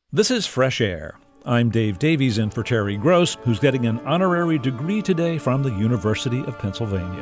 This is Fresh Air. I'm Dave Davies in for Terry Gross, who's getting an honorary degree today from the University of Pennsylvania.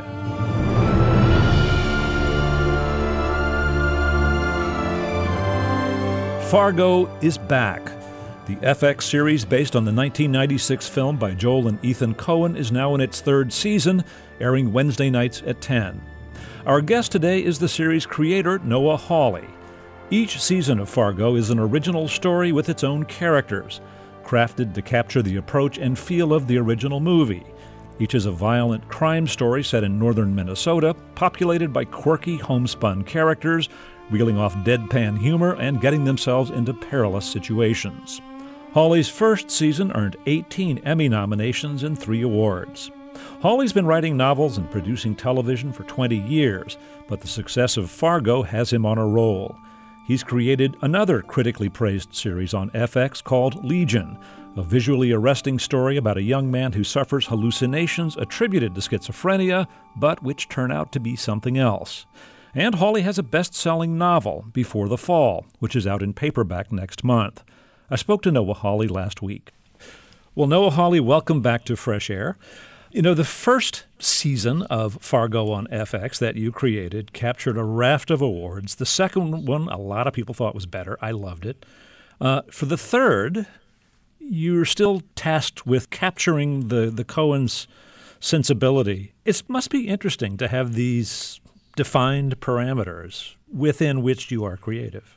Fargo is back. The FX series based on the 1996 film by Joel and Ethan Coen is now in its third season, airing Wednesday nights at 10. Our guest today is the series creator, Noah Hawley. Each season of Fargo is an original story with its own characters, crafted to capture the approach and feel of the original movie. Each is a violent crime story set in northern Minnesota, populated by quirky homespun characters, reeling off deadpan humor and getting themselves into perilous situations. Hawley's first season earned 18 Emmy nominations and 3 awards. Hawley's been writing novels and producing television for 20 years, but the success of Fargo has him on a roll. He's created another critically praised series on FX called Legion, a visually arresting story about a young man who suffers hallucinations attributed to schizophrenia, but which turn out to be something else. And Hawley has a best-selling novel, Before the Fall, which is out in paperback next month. I spoke to Noah Hawley last week. Well, Noah Hawley, welcome back to Fresh Air. You know, the first season of Fargo on FX that you created captured a raft of awards. The second one, a lot of people thought was better. I loved it. For the third, you're still tasked with capturing the Coens' sensibility. It must be interesting to have these defined parameters within which you are creative.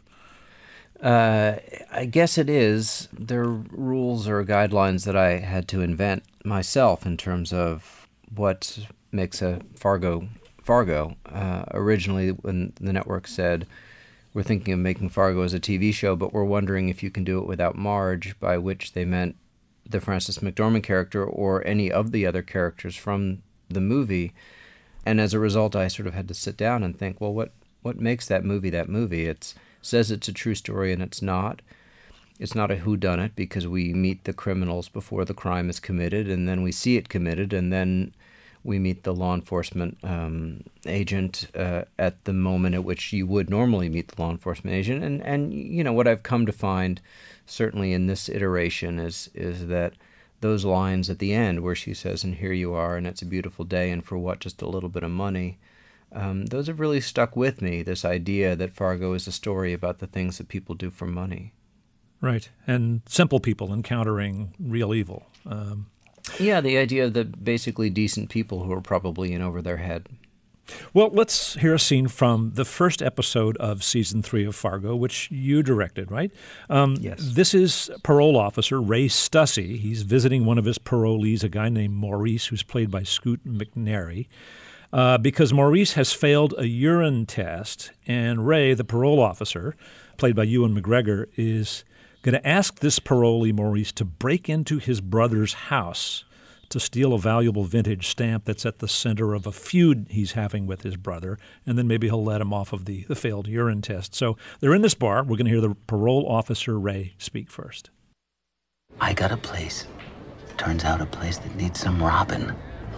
I guess it is. There are rules or guidelines that I had to invent myself in terms of what makes a Fargo. Originally, when the network said, we're thinking of making Fargo as a TV show, but we're wondering if you can do it without Marge, by which they meant the Frances McDormand character or any of the other characters from the movie. And as a result, I sort of had to sit down and think, well, what makes that movie that movie? It says it's a true story, and it's not. It's not a whodunit because we meet the criminals before the crime is committed, and then we see it committed, and then we meet the law enforcement agent at the moment at which you would normally meet the law enforcement agent. And you know, what I've come to find, certainly in this iteration, is that those lines at the end where she says, and here you are, and it's a beautiful day, and for what, just a little bit of money, those have really stuck with me, this idea that Fargo is a story about the things that people do for money. Right, and simple people encountering real evil. Yeah, the idea that basically decent people who are probably in over their head. Well, let's hear a scene from the first episode of Season 3 of Fargo, which you directed, right? Yes. This is parole officer Ray Stussy. He's visiting one of his parolees, a guy named Maurice, who's played by Scoot McNairy, because Maurice has failed a urine test, and Ray, the parole officer, played by Ewan McGregor, is going to ask this parolee, Maurice, to break into his brother's house to steal a valuable vintage stamp that's at the center of a feud he's having with his brother, and then maybe he'll let him off of the failed urine test. So they're in this bar. We're going to hear the parole officer, Ray, speak first. I got a place. Turns out a place that needs some robbing.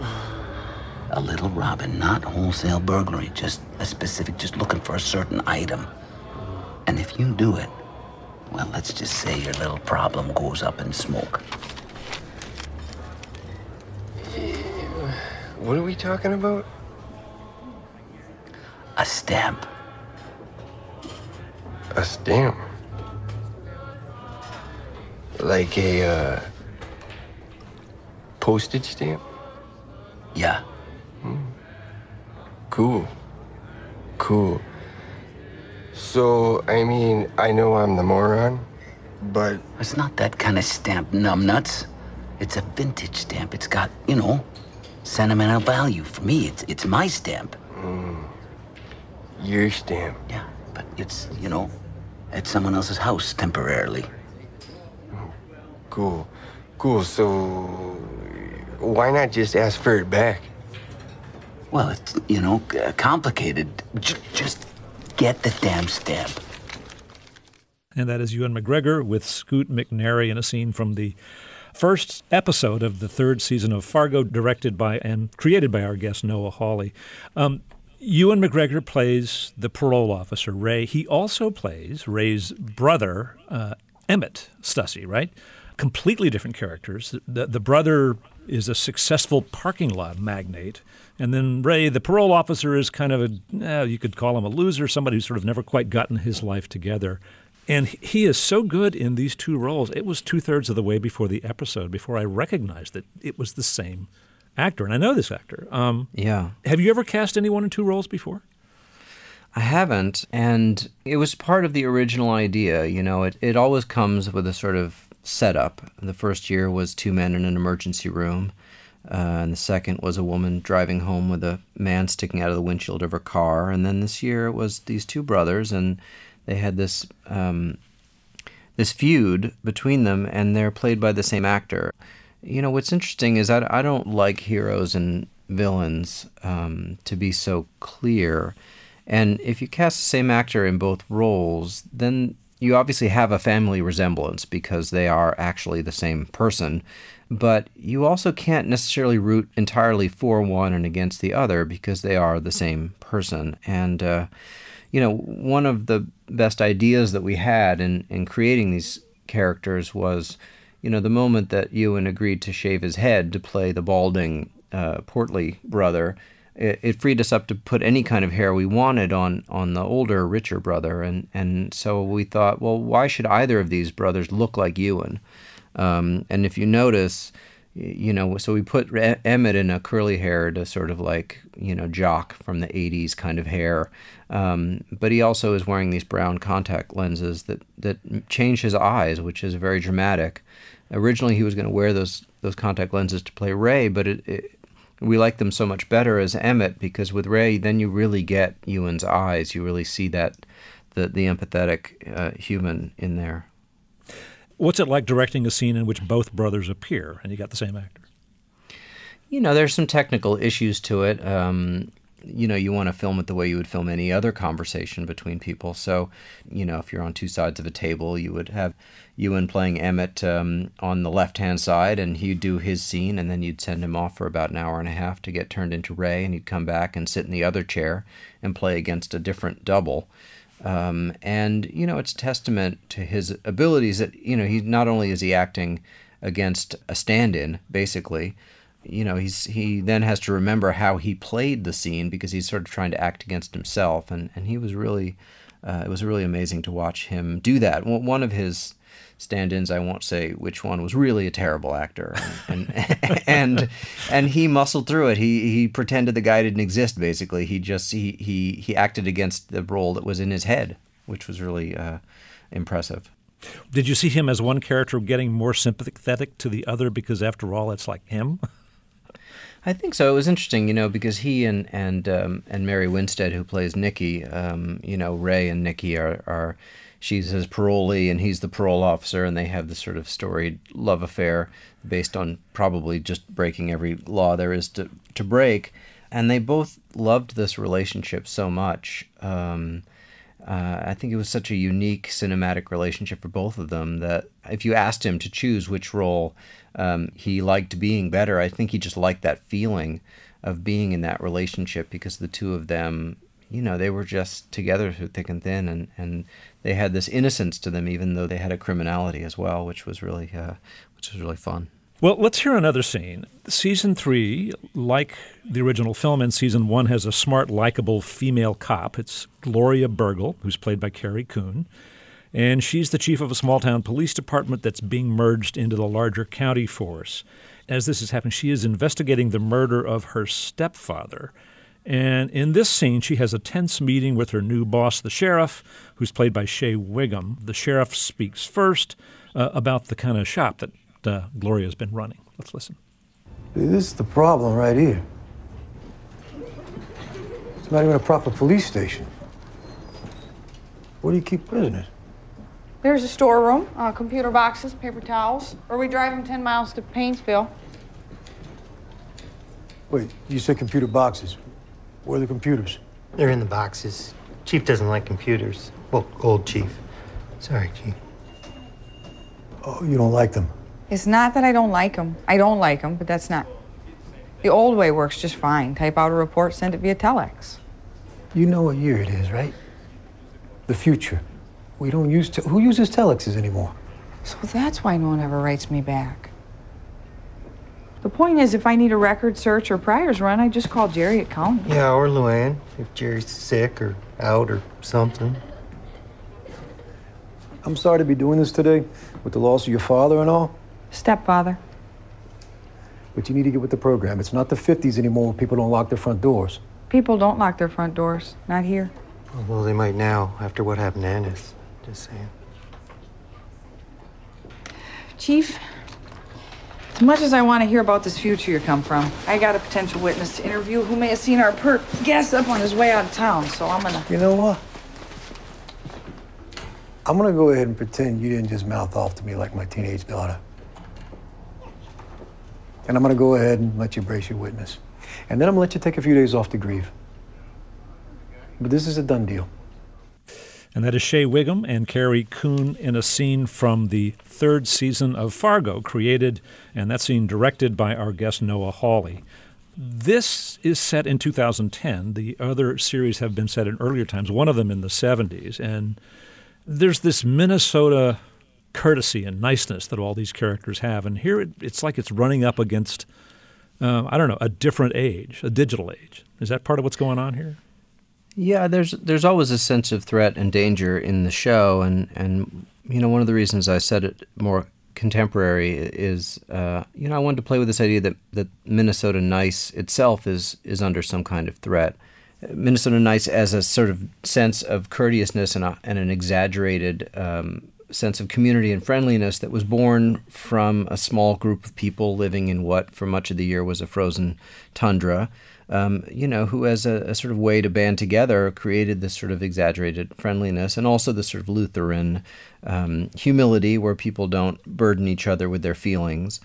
A little robbing, not wholesale burglary, just a specific, just looking for a certain item. And if you do it, well, let's just say your little problem goes up in smoke. What are we talking about? A stamp. A stamp? Like a, postage stamp? Yeah. Cool. So, I mean, I know I'm the moron, but... It's not that kind of stamp, numbnuts. It's a vintage stamp. It's got, sentimental value. For me, it's my stamp. Your stamp? Yeah, but it's, at someone else's house temporarily. Cool. So, why not just ask for it back? Well, it's, complicated. Just get the damn stamp. And that is Ewan McGregor with Scoot McNairy in a scene from the first episode of the third season of Fargo, directed by and created by our guest Noah Hawley. Ewan McGregor plays the parole officer, Ray. He also plays Ray's brother, Emmett Stussy, right? Completely different characters. The brother is a successful parking lot magnate, and then Ray, the parole officer, is kind of you could call him a loser, somebody who's sort of never quite gotten his life together. And he is so good in these two roles. It was 2/3 of the way before the episode, before I recognized that it was the same actor. And I know this actor. Yeah. Have you ever cast anyone in two roles before? I haven't, and it was part of the original idea. You know, it always comes with a sort of setup. The first year was two men in an emergency room, and the second was a woman driving home with a man sticking out of the windshield of her car. And then this year it was these two brothers, and they had this this feud between them, and they're played by the same actor. You know, what's interesting is I don't like heroes and villains to be so clear. And if you cast the same actor in both roles, then you obviously have a family resemblance because they are actually the same person. But you also can't necessarily root entirely for one and against the other because they are the same person. And, you know, one of the best ideas that we had in creating these characters was, you know, the moment that Ewan agreed to shave his head to play the balding, portly brother. It freed us up to put any kind of hair we wanted on the older, richer brother. And so we thought, well, why should either of these brothers look like Ewan? And if you notice, you know, so we put Emmett in a curly-haired, sort of like, you know, jock from the 80s kind of hair. But he also is wearing these brown contact lenses that change his eyes, which is very dramatic. Originally, he was going to wear those contact lenses to play Ray, but we like them so much better as Emmett because with Ray, then you really get Ewan's eyes. You really see that the empathetic human in there. What's it like directing a scene in which both brothers appear and you got the same actor? You know, there's some technical issues to it. You know, you want to film it the way you would film any other conversation between people. So, you know, if you're on two sides of a table, you would have Ewan playing Emmett on the left-hand side, and he'd do his scene, and then you'd send him off for about an hour and a half to get turned into Ray, and he'd come back and sit in the other chair and play against a different double. And, you know, it's a testament to his abilities that, you know, he not only is he acting against a stand-in, basically, you know, he then has to remember how he played the scene because he's sort of trying to act against himself. And he was really, it was really amazing to watch him do that. One of his stand-ins, I won't say which one, was really a terrible actor. And he muscled through it. He pretended the guy didn't exist, basically. He acted against the role that was in his head, which was really impressive. Did you see him as one character getting more sympathetic to the other because, after all, it's like him? I think so. It was interesting, you know, because he and Mary Winstead, who plays Nikki, you know, Ray and Nikki are she's his parolee and he's the parole officer, and they have this sort of storied love affair based on probably just breaking every law there is to break. And they both loved this relationship so much. I think it was such a unique cinematic relationship for both of them that if you asked him to choose which role he liked being better, I think he just liked that feeling of being in that relationship because the two of them, you know, they were just together through thick and thin, and they had this innocence to them, even though they had a criminality as well, which was really fun. Well, let's hear another scene. Season 3, like the original film in Season 1, has a smart, likable female cop. It's Gloria Burgle, who's played by Carrie Coon. And she's the chief of a small-town police department that's being merged into the larger county force. As this is happening, she is investigating the murder of her stepfather. And in this scene, she has a tense meeting with her new boss, the sheriff, who's played by Shea Wiggum. The sheriff speaks first about the kind of shop that Gloria's been running. Let's listen. This is the problem right here. It's not even a proper police station. Where do you keep prisoners? There's a storeroom, computer boxes, paper towels, or we drive them 10 miles to Painesville. Wait, you said computer boxes. Where are the computers? They're in the boxes. Chief doesn't like computers. Well, old Chief. Sorry, Chief. Oh, you don't like them? It's not that I don't like them. I don't like them, but that's not. The old way works just fine. Type out a report, send it via telex. You know what year it is, right? The future. We don't use who uses telexes anymore? So that's why no one ever writes me back. The point is, if I need a record search or priors run, I just call Jerry at county. Yeah, or Luann, if Jerry's sick or out or something. I'm sorry to be doing this today with the loss of your father and all, Stepfather. but you need to get with the program. It's not the 50s anymore where people don't lock their front doors. People don't lock their front doors. Not here. Well, they might now, after what happened to Ennis. Just saying. Chief, as much as I want to hear about this future you come from, I got a potential witness to interview who may have seen our perp gas up on his way out of town, so I'm gonna... You know what? I'm gonna go ahead and pretend you didn't just mouth off to me like my teenage daughter. And I'm gonna go ahead and let you brace your witness. And then I'm gonna let you take a few days off to grieve. But this is a done deal. And that is Shea Whigham and Carrie Coon in a scene from the third season of Fargo, created, and that scene directed by our guest Noah Hawley. This is set in 2010. The other series have been set in earlier times, one of them in the 70s. And there's this Minnesota courtesy and niceness that all these characters have. And here it's like it's running up against, a different age, a digital age. Is that part of what's going on here? Yeah, there's always a sense of threat and danger in the show, and one of the reasons I said it more contemporary is I wanted to play with this idea that Minnesota Nice itself is under some kind of threat. Minnesota Nice as a sort of sense of courteousness and an exaggerated sense of community and friendliness that was born from a small group of people living in what for much of the year was a frozen tundra. Who as a sort of way to band together created this sort of exaggerated friendliness and also this sort of Lutheran humility where people don't burden each other with their feelings.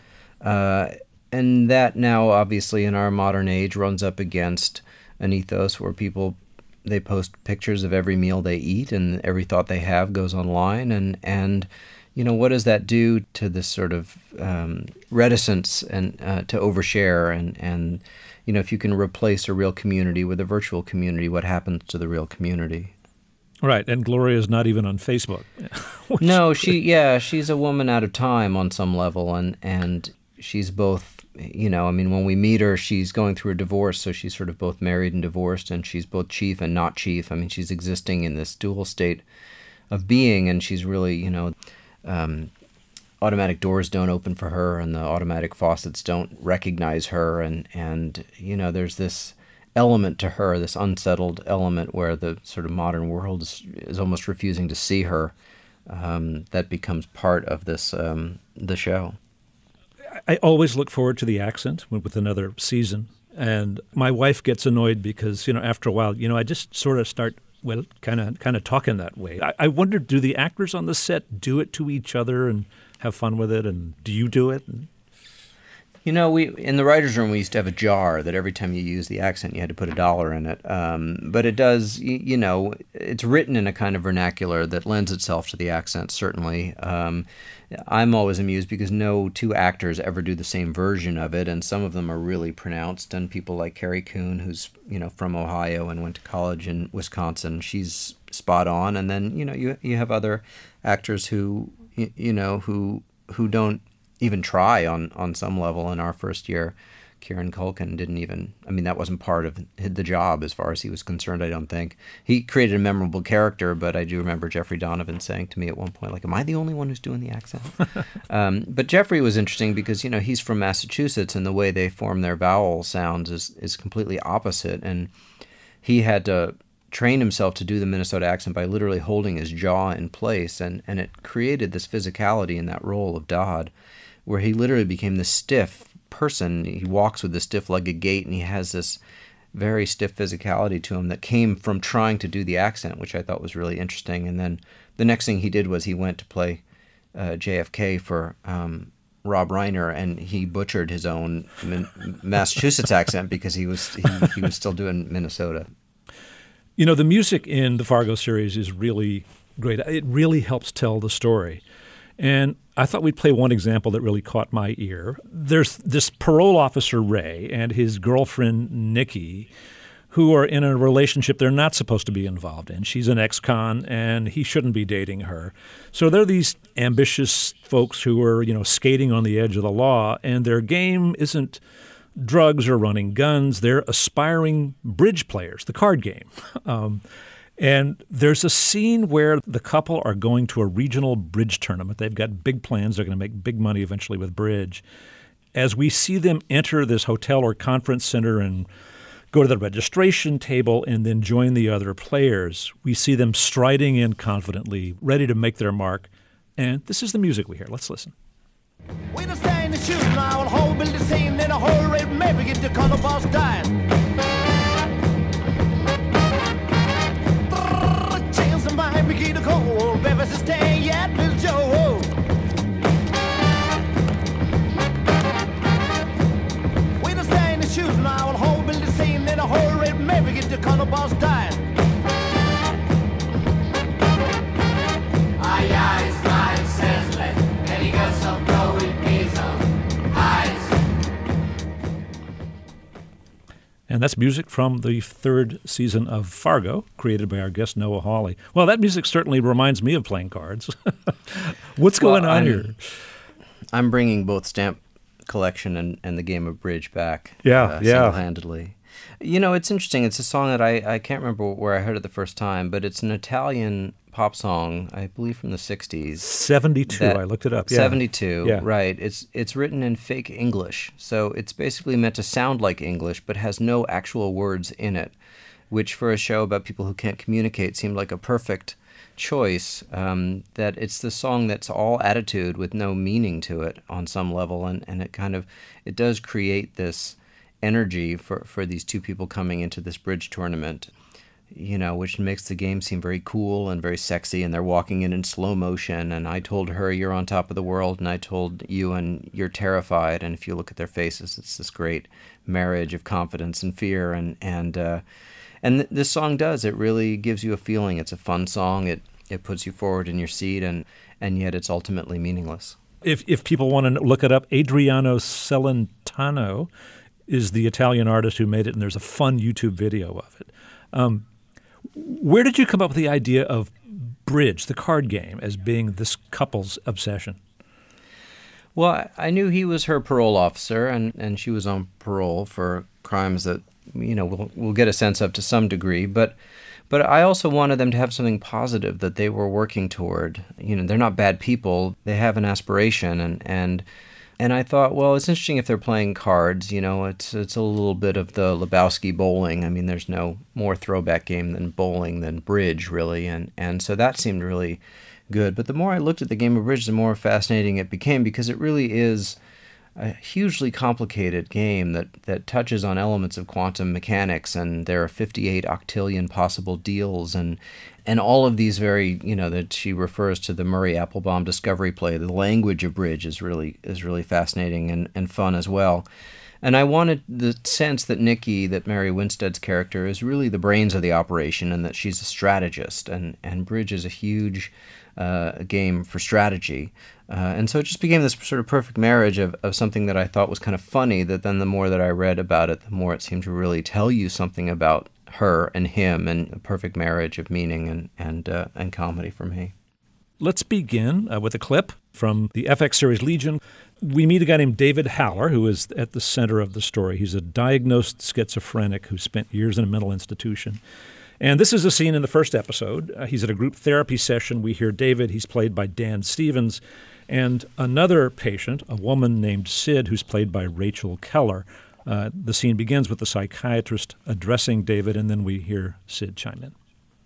And that now, obviously, in our modern age runs up against an ethos where people, they post pictures of every meal they eat and every thought they have goes online. And what does that do to this sort of reticence and to overshare and if you can replace a real community with a virtual community, what happens to the real community? Right, and Gloria's not even on Facebook. No, she's a woman out of time on some level, and she's both, when we meet her, she's going through a divorce, so she's sort of both married and divorced, and she's both chief and not chief. I mean, she's existing in this dual state of being, and she's really, automatic doors don't open for her and the automatic faucets don't recognize her and there's this element to her, this unsettled element where the sort of modern world is almost refusing to see her, that becomes part of this the show. I always look forward to the accent with another season, and my wife gets annoyed because after a while I just sort of start kind of talking that way. I wonder, do the actors on the set do it to each other and have fun with it, and do you do it? We in the writer's room, we used to have a jar that every time you use the accent, you had to put $1 in it. But it does, it's written in a kind of vernacular that lends itself to the accent, certainly. I'm always amused because no two actors ever do the same version of it, and some of them are really pronounced. And people like Carrie Coon, who's from Ohio and went to college in Wisconsin, she's spot on. And then you have other actors who who don't even try on some level. In our first year, Kieran Culkin didn't even, that wasn't part of the job as far as he was concerned, I don't think. He created a memorable character, but I do remember Jeffrey Donovan saying to me at one point, like, am I the only one who's doing the accent? But Jeffrey was interesting because, he's from Massachusetts, and the way they form their vowel sounds is completely opposite, and he had to train himself to do the Minnesota accent by literally holding his jaw in place, and it created this physicality in that role of Dodd, where he literally became this stiff person. He walks with this stiff-legged gait, and he has this very stiff physicality to him that came from trying to do the accent, which I thought was really interesting. And then the next thing he did was he went to play JFK for Rob Reiner, and he butchered his own Massachusetts accent because he was still doing Minnesota. The music in the Fargo series is really great. It really helps tell the story. And I thought we'd play one example that really caught my ear. There's this parole officer, Ray, and his girlfriend, Nikki, who are in a relationship they're not supposed to be involved in. She's an ex-con, and he shouldn't be dating her. So they're these ambitious folks who are, skating on the edge of the law, and their game isn't drugs or running guns. They're aspiring bridge players, the card game. And there's a scene where the couple are going to a regional bridge tournament. They've got big plans. They're going to make big money eventually with bridge. As we see them enter this hotel or conference center and go to the registration table and then join the other players, we see them striding in confidently, ready to make their mark. And this is the music we hear. Let's listen. We don't stay in the shoes now, a whole building scene in a whole rate, maybe get the color boss dying. Chance of mine, begin to cold, baby, stay yet, Miss Joe. We don't stay in the shoes now, a whole building scene in a whole rate, maybe get the color boss dying. Aye, aye, slide, says let, and he goes some go with his own eyes. And that's music from the third season of Fargo, created by our guest Noah Hawley. Well, that music certainly reminds me of playing cards. What's going on here? I'm bringing both Stamp Collection and the game of bridge back single-handedly. It's interesting. It's a song that I can't remember where I heard it the first time, but it's an Italian pop song, I believe from the 60s. 72, I looked it up. Yeah. 72, yeah. Right. It's written in fake English, so it's basically meant to sound like English, but has no actual words in it, which for a show about people who can't communicate seemed like a perfect choice. That it's the song that's all attitude with no meaning to it on some level, and it does create this energy for these two people coming into this bridge tournament, which makes the game seem very cool and very sexy, and they're walking in slow motion, and I told her you're on top of the world, and I told you and you're terrified, and if you look at their faces, it's this great marriage of confidence and fear, and this song does, it really gives you a feeling. It's a fun song, it puts you forward in your seat, and yet it's ultimately meaningless. If people want to look it up, Adriano Celentano is the Italian artist who made it, and there's a fun YouTube video of it. Where did you come up with the idea of bridge, the card game, as being this couple's obsession? Well, I knew he was her parole officer, and she was on parole for crimes that, we'll get a sense of to some degree. But I also wanted them to have something positive that they were working toward. They're not bad people. They have an aspiration, and I thought, well, it's interesting if they're playing cards. It's a little bit of the Lebowski bowling. I mean, there's no more throwback game than bowling than bridge, really, and so that seemed really good. But the more I looked at the game of bridge, the more fascinating it became, because it really is a hugely complicated game that touches on elements of quantum mechanics, and there are 58 octillion possible deals, and all of these very, that she refers to the Murray Applebaum discovery play. The language of bridge is really fascinating and fun as well. And I wanted the sense that Nikki, that Mary Winstead's character, is really the brains of the operation, and that she's a strategist, and bridge is a huge game for strategy. And so it just became this sort of perfect marriage of something that I thought was kind of funny, that then the more that I read about it, the more it seemed to really tell you something about her and him, and a perfect marriage of meaning and comedy for me. Let's begin with a clip from the FX series Legion. We meet a guy named David Haller, who is at the center of the story. He's a diagnosed schizophrenic who spent years in a mental institution. And this is a scene in the first episode. He's at a group therapy session. We hear David. He's played by Dan Stevens. And another patient, a woman named Sid, who's played by Rachel Keller. The scene begins with the psychiatrist addressing David, and then we hear Sid chime in.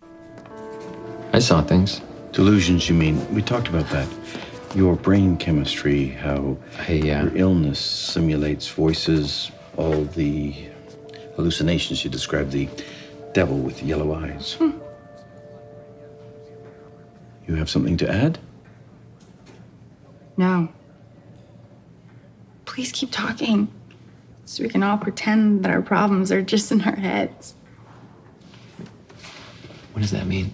I saw things. Delusions, you mean? We talked about that. Your brain chemistry, how your illness simulates voices, all the hallucinations. You described the devil with yellow eyes. You have something to add? No. Please keep talking, so we can all pretend that our problems are just in our heads. What does that mean?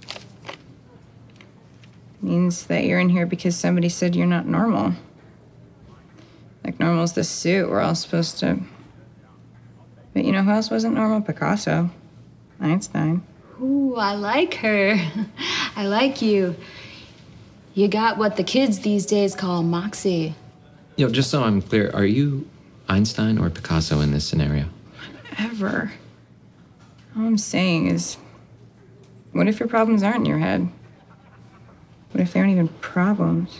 It means that you're in here because somebody said you're not normal. Like normal's this suit we're all supposed to But you know who else wasn't normal? Picasso. Einstein. Ooh, I like her. I like you. You got what the kids these days call moxie. Yo, just so I'm clear, are you Einstein or Picasso in this scenario? Ever. All I'm saying is, what if your problems aren't in your head? What if they aren't even problems?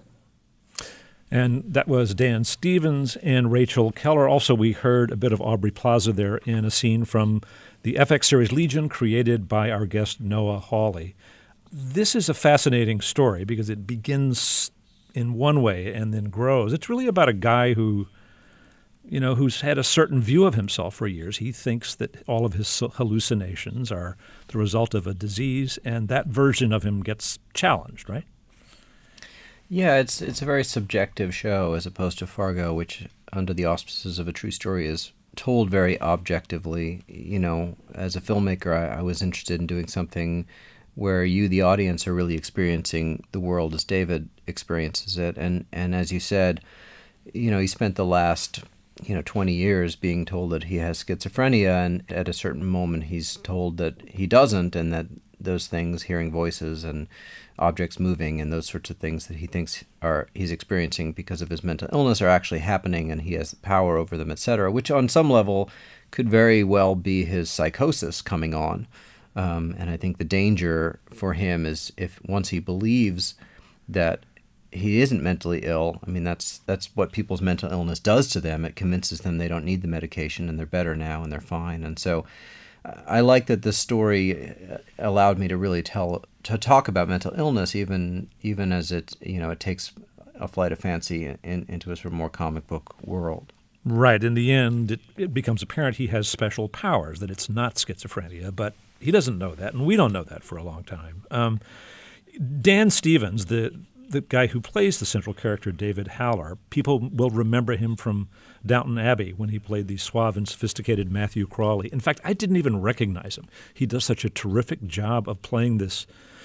And that was Dan Stevens and Rachel Keller. Also, we heard a bit of Aubrey Plaza there in a scene from the FX series Legion, created by our guest Noah Hawley. This is a fascinating story because it begins in one way and then grows. It's really about a guy who, who's had a certain view of himself for years. He thinks that all of his hallucinations are the result of a disease, and that version of him gets challenged, right? Yeah, it's a very subjective show as opposed to Fargo, which, under the auspices of a true story, is told very objectively. As a filmmaker, I was interested in doing something where you, the audience, are really experiencing the world as David experiences it. And as you said, he spent the last 20 years being told that he has schizophrenia, and at a certain moment he's told that he doesn't, and that those things, hearing voices and objects moving and those sorts of things that he thinks he's experiencing because of his mental illness, are actually happening, and he has power over them, etc., which on some level could very well be his psychosis coming on. And I think the danger for him is if once he believes that he isn't mentally ill. I mean, that's what people's mental illness does to them. It convinces them they don't need the medication and they're better now and they're fine. And so I like that this story allowed me to really talk about mental illness, even as it takes a flight of fancy into a sort of more comic book world. Right. In the end, it becomes apparent he has special powers, that it's not schizophrenia, but he doesn't know that, and we don't know that for a long time. Dan Stevens, the guy who plays the central character, David Haller, people will remember him from Downton Abbey when he played the suave and sophisticated Matthew Crawley. In fact, I didn't even recognize him. He does such a terrific job of playing this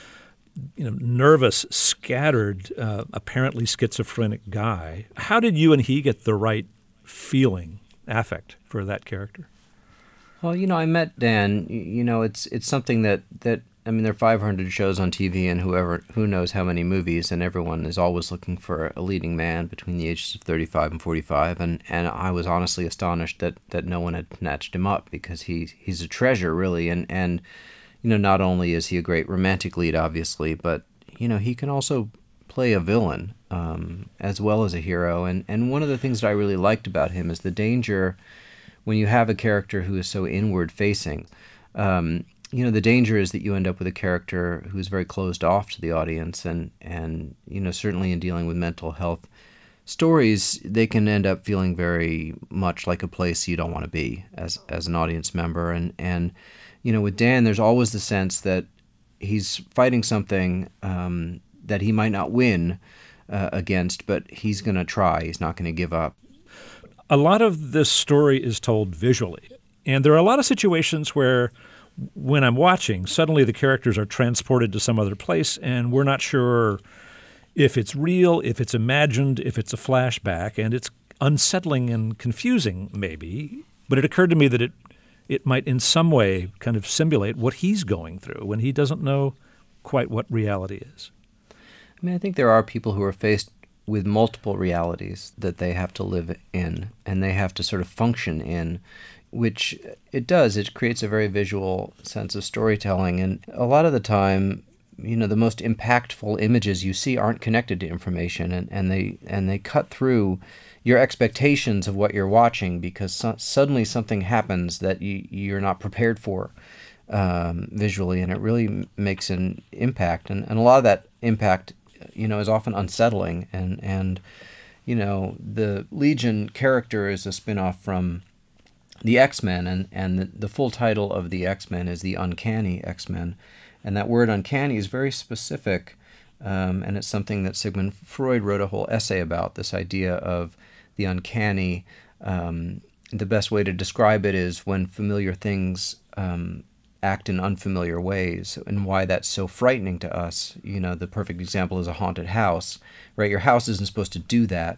nervous, scattered, apparently schizophrenic guy. How did you and he get the right feeling, affect for that character? Well, I met Dan. It's something that I mean, there are 500 shows on TV and who knows how many movies, and everyone is always looking for a leading man between the ages of 35 and 45. And I was honestly astonished that no one had snatched him up, because he's a treasure, really. And not only is he a great romantic lead, obviously, but he can also play a villain as well as a hero. And one of the things that I really liked about him is the danger when you have a character who is so inward facing. The danger is that you end up with a character who's very closed off to the audience, and certainly in dealing with mental health stories, they can end up feeling very much like a place you don't want to be as an audience member. And with Dan, there's always the sense that he's fighting something that he might not win against, but he's going to try. He's not going to give up. A lot of this story is told visually, and there are a lot of situations where when I'm watching, suddenly the characters are transported to some other place, and we're not sure if it's real, if it's imagined, if it's a flashback, and it's unsettling and confusing, maybe. But it occurred to me that it might in some way kind of simulate what he's going through when he doesn't know quite what reality is. I mean, I think there are people who are faced with multiple realities that they have to live in, and they have to sort of function in, which it does. It creates a very visual sense of storytelling. And a lot of the time, the most impactful images you see aren't connected to information, and they cut through your expectations of what you're watching, because suddenly something happens that you're not prepared for visually, and it really makes an impact. And a lot of that impact, is often unsettling. And the Legion character is a spin-off from the X-Men, and the full title of the X-Men is the Uncanny X-Men. And that word uncanny is very specific, and it's something that Sigmund Freud wrote a whole essay about, this idea of the uncanny. The best way to describe it is when familiar things act in unfamiliar ways and why that's so frightening to us. The perfect example is a haunted house, right? Your house isn't supposed to do that.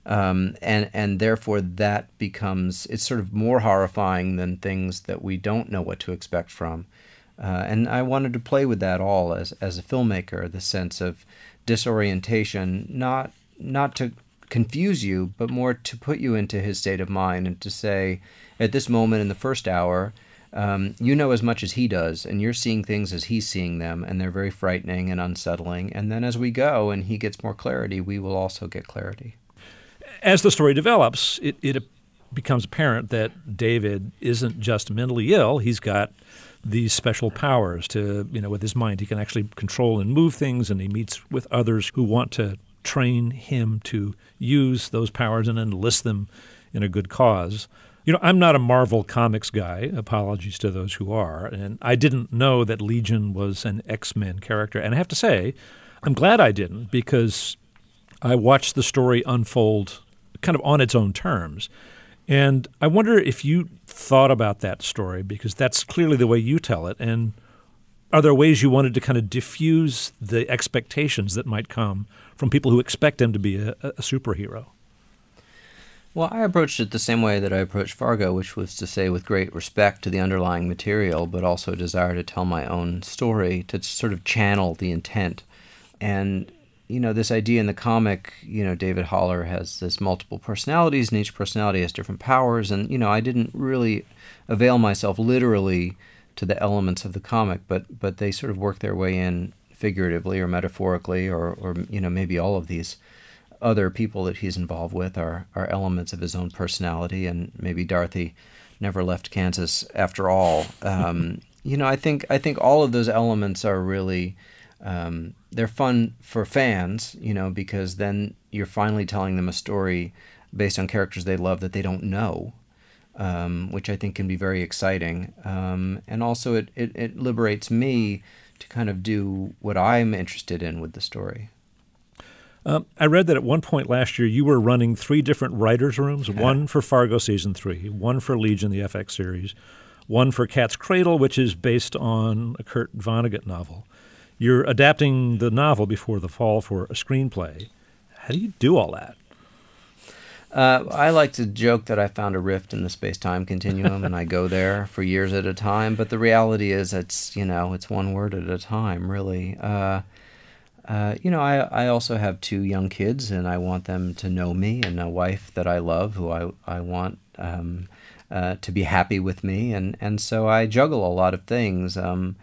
And therefore that becomes, it's sort of more horrifying than things that we don't know what to expect from. And I wanted to play with that all as a filmmaker, the sense of disorientation, not to confuse you, but more to put you into his state of mind and to say, at this moment in the first hour, you know as much as he does, and you're seeing things as he's seeing them, and they're very frightening and unsettling. And then as we go and he gets more clarity, we will also get clarity. As the story develops, it becomes apparent that David isn't just mentally ill. He's got these special powers to, with his mind. He can actually control and move things, and he meets with others who want to train him to use those powers and enlist them in a good cause. I'm not a Marvel Comics guy. Apologies to those who are. And I didn't know that Legion was an X-Men character. And I have to say, I'm glad I didn't, because I watched the story unfold kind of on its own terms. And I wonder if you thought about that story, because that's clearly the way you tell it. And are there ways you wanted to kind of diffuse the expectations that might come from people who expect him to be a superhero? Well, I approached it the same way that I approached Fargo, which was to say with great respect to the underlying material, but also a desire to tell my own story, to sort of channel the intent. And, this idea in the comic, David Haller has this multiple personalities, and each personality has different powers. And, I didn't really avail myself literally to the elements of the comic, but they sort of work their way in figuratively or metaphorically, or maybe all of these other people that he's involved with are elements of his own personality, and maybe Dorothy never left Kansas after all. I think all of those elements are really they're fun for fans, because then you're finally telling them a story based on characters they love that they don't know, which I think can be very exciting. And also it liberates me to kind of do what I'm interested in with the story. I read that at one point last year you were running 3 different writers' rooms, one for Fargo Season 3, one for Legion, the FX series, one for Cat's Cradle, which is based on a Kurt Vonnegut novel. You're adapting the novel before the fall for a screenplay. How do you do all that? I like to joke that I found a rift in the space-time continuum and I go there for years at a time, but the reality is it's one word at a time, really. I also have 2 young kids, and I want them to know me, and a wife that I love, who I want to be happy with me, and so I juggle a lot of things.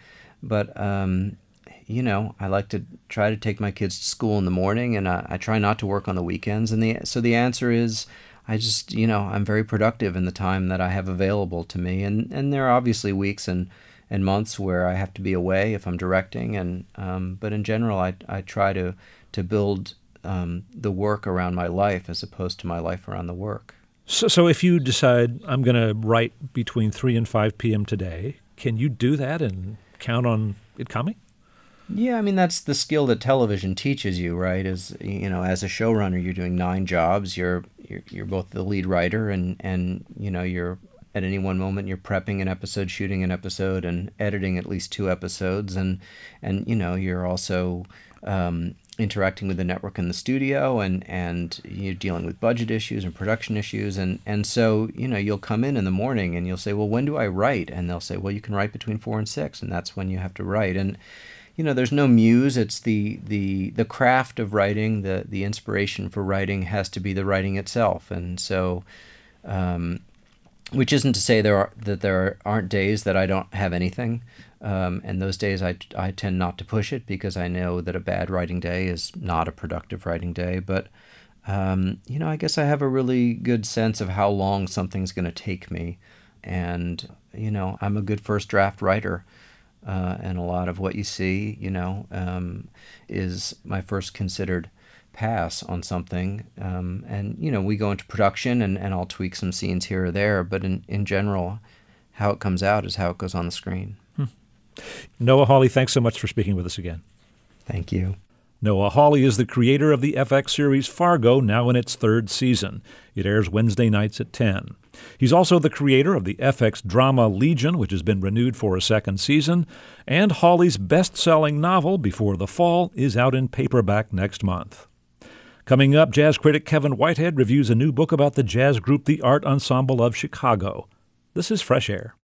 I like to try to take my kids to school in the morning, and I try not to work on the weekends. And so the answer is, I'm very productive in the time that I have available to me, and there are obviously weeks and months where I have to be away if I'm directing, but in general, I try to build the work around my life as opposed to my life around the work. So if you decide I'm going to write between 3 and 5 p.m. today, can you do that and count on it coming? Yeah, that's the skill that television teaches you, right? As a showrunner, you're doing 9 jobs. You're both the lead writer and you're at any one moment you're prepping an episode, shooting an episode, and editing at least 2 episodes, and you're also interacting with the network in the studio, and you're dealing with budget issues and production issues, and so you'll come in the morning and you'll say, well, when do I write? And they'll say, well, you can write between 4 and 6, and that's when you have to write. And there's no muse. It's the craft of writing. The inspiration for writing has to be the writing itself, and so. Which isn't to say there aren't days that I don't have anything, and those days I tend not to push it because I know that a bad writing day is not a productive writing day. But I guess I have a really good sense of how long something's going to take me, and I'm a good first draft writer, and a lot of what you see is my first considered pass on something, and we go into production and I'll tweak some scenes here or there, but in general, how it comes out is how it goes on the screen. Noah Hawley, thanks so much for speaking with us again. Thank you. Noah Hawley is the creator of the FX series Fargo, now in its 3rd season. It airs Wednesday nights at 10. He's also the creator of the FX drama Legion, which has been renewed for a second season, and Hawley's best-selling novel, Before the Fall, is out in paperback next month. Coming up, jazz critic Kevin Whitehead reviews a new book about the jazz group the Art Ensemble of Chicago. This is Fresh Air.